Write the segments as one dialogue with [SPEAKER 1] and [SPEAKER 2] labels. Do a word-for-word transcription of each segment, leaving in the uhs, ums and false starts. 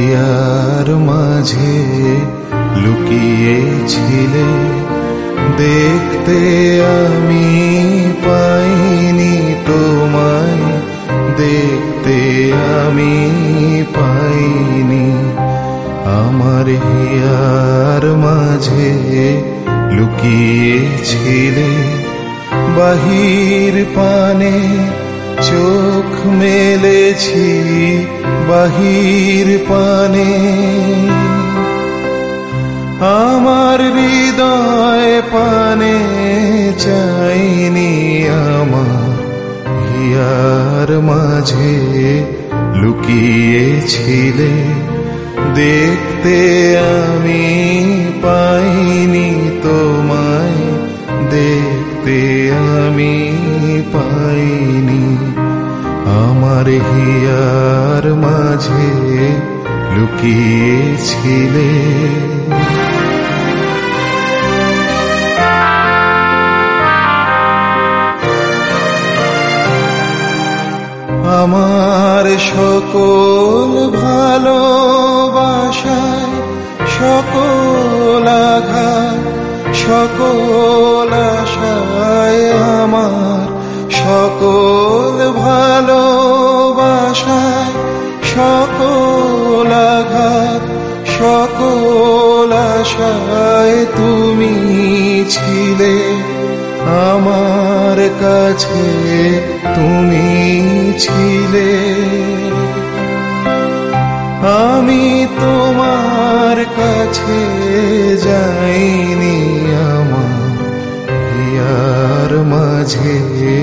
[SPEAKER 1] Here মাঝে লুকিয়েছিলে, দেখতে আমি পাইনি তোমায়, দেখতে আমি পাইনি। আমার হিয়ার মাঝে লুকিয়েছিলে, বাহির পানে চোখ মেলেছি, বাহির পানে আমার হৃদয় পানে চাইনি। আমার হিয়ার মাঝে লুকিয়েছিলে, দেখতে আমি পাইনি তোমায়, দেখতে আমি পাইনি। আমার হিয়ার মাঝে লুকিয়েছিলে। আমার সকল ভালোবাসায় সকল আঘাত, সকল আশায় আমার সকল ভালোবাসায় সকল আঘাত, সকল আশায় তুমি ছিলে। আমার কাছে তুমি ছিলে, আমি তোমার কাছে যাইনি। আমার হিয়ার মাঝে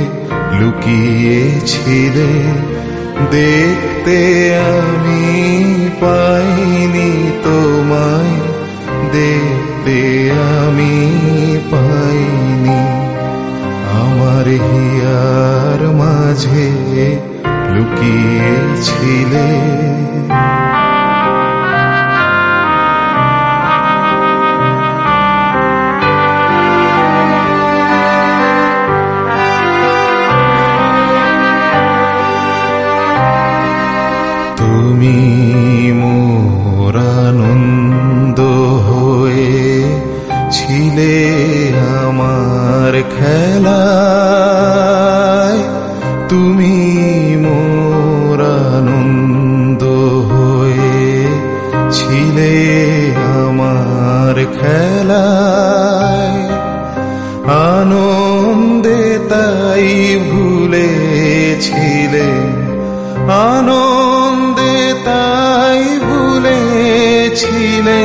[SPEAKER 1] লুকিয়েছিলে, দেখতে আমি পাইনি তোমায়, দেখতে আমি পাইনি। আমার হিয়ার মাঝে লুকিয়েছিলে। তুমি মোর আনন্দ হয়ে ছিলে আমার খেলায়, তুমি মোর আনন্দ হয়ে ছিলে আমার খেলায়। আনন্দে তাই ভুলেছিলে, আনন্দে তাই ভুলেছিলে,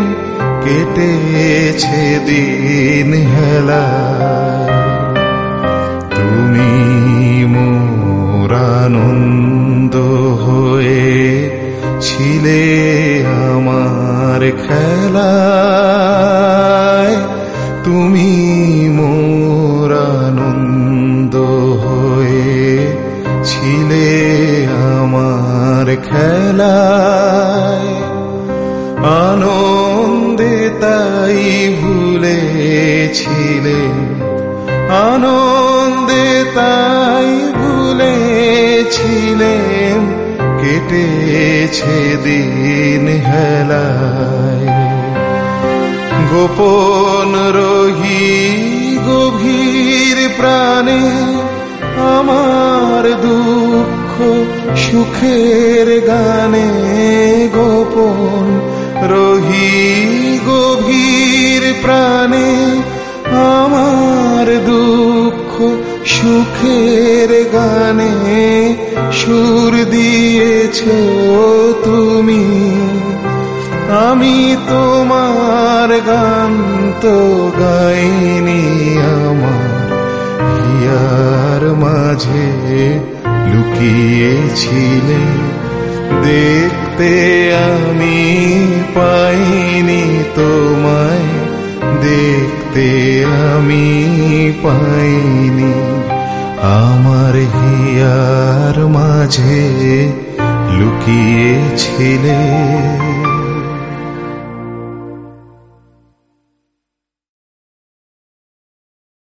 [SPEAKER 1] কেটেছে দিন হেলায়। তুমি মোর আনন্দ হয়ে ছিলে আমার খেলায়, তুমি মোর আনন্দ হয়ে ছিলে আমার খেলায়। আনন্দে তাই ভুলেছিলে, আনন্দে তাই ভুলেছিলে, কেটেছে দিন হেলায়। গোপন রহি গভীর প্রাণে আমার দুঃখ সুখের গানে, গোপন রহি গভীর প্রাণে আমার দুঃখ সুখের গানে সুর দিয়েছ তুমি। আমি তোমার গান তো গাইনি, আমার হিয়ার মাঝে লুকিয়েছিলে, দেখতে আমি পাইনি তোমায়, দেখতে আমি পাইনি। আমার হিয়ার মাঝে লুকিয়েছিলে।